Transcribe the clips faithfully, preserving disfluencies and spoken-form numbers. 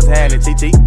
what's happening, T T?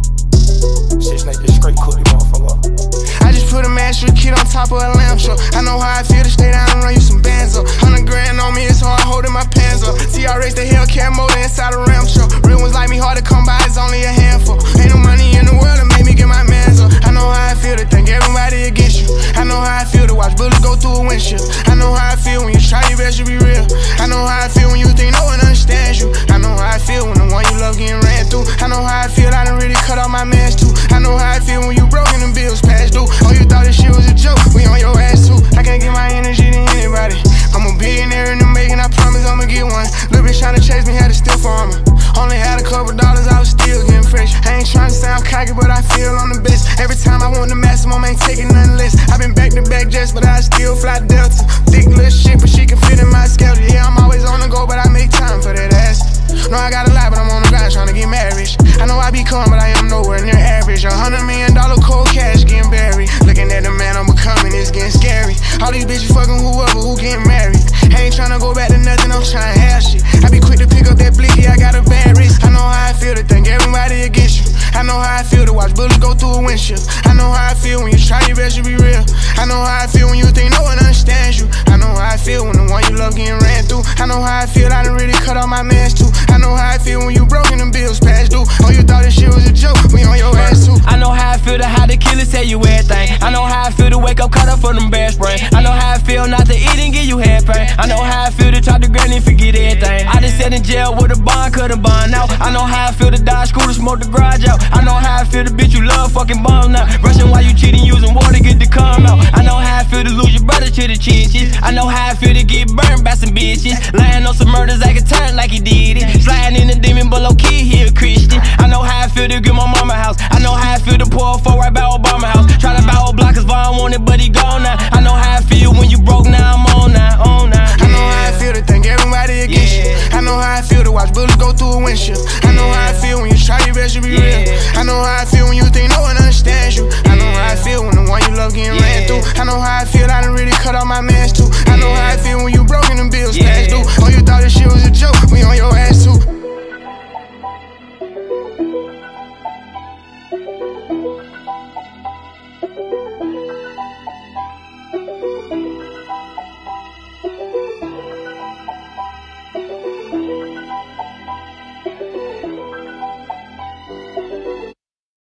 Shit, snake this straight cook, motherfucker. I just put a master kid on top of a lamp truck. I know how I feel to stay down and run you some bands up. Hundred grand on me, it's hard holding my pants up. T R X, the Hellcat motor inside a Ram truck. Real ones like me, hard to come by, it's only a handful. Ain't no money in the world to make me get my mans up. I know how I feel to think everybody against you. I know how I feel to watch bullets go through a windshield. I know how I feel when you try your best to be real. I know how I feel when you think no one understands you. I know how I feel when the one you love getting ran through. I know how I feel, I done really cut off my mans too. I know how I feel when you broke and the bills past due. Oh, you thought this shit was a joke, we on your ass too. I can't give my energy to anybody. I'm a billionaire in the making, I promise I'ma get one. Little bitch tryna chase me, had to steal from her. Only had a couple dollars, I was still getting fresh. I ain't tryna sound cocky, but I feel on the best. Every time I want the maximum, ain't taking nothing less. I been back to back jets, but I still fly Delta. Thick little shit, but she can fit in my schedule. Yeah, I'm always on the go, but I make time for that ass. No, I got a lot, but I'm on the grind tryna get married. I know I be calm, but I am nowhere near average. A hundred million dollar cold cash getting buried. Looking at the man I'm becoming, it's getting scary. All these bitches fucking whoever who getting married. I ain't tryna go back to nothing, I'm tryna have shit. I be quick to pick up that blicky, I got a bad wrist. I know how I feel to think everybody against you. I know how I feel to watch bullets go through a windshield. I know how I feel when you try your best to be real. I know how I feel when you think no one understands you. I know how I feel when the one you love getting ran through. I know how I feel, I done really cut off my mans too. I know how I feel when you broke and the bills past due. Oh, you thought this shit was a joke, we on your ass too. I know how I feel to how the killers tell you everything. I know how I feel to wake up caught up for them bad sprain. I know how I feel not to eat and give you head pain. I know how I feel to talk to granny and forget everything. I just sat in jail with a bond, couldn't bond out. I know how I feel to die school to smoke the garage out. I know how I feel to bitch you love fucking bomb now. Rushing while you cheating, using water get to come out. I know how I feel to lose your brother to the chitches. I know how I feel to get burned by some bitches. Lying on some murders, I can turn like he did it. Sliding in the demon, but low key he a Christian. I know how I feel to get my mama house. I know how I feel to pour a four right by Obama house. Try to buy a block cause Vaughn wanted, but he gone now. I know how I feel when you broke, now I'm on now, on now. I know how I feel to think everybody against you. I know how I feel to watch bullets go through a windshield. I know how I feel when you try your best to be real. I know how I feel when you think no one understands you. I know how I feel when the one you love getting ran through. I know how I feel, I done really cut off my mans too.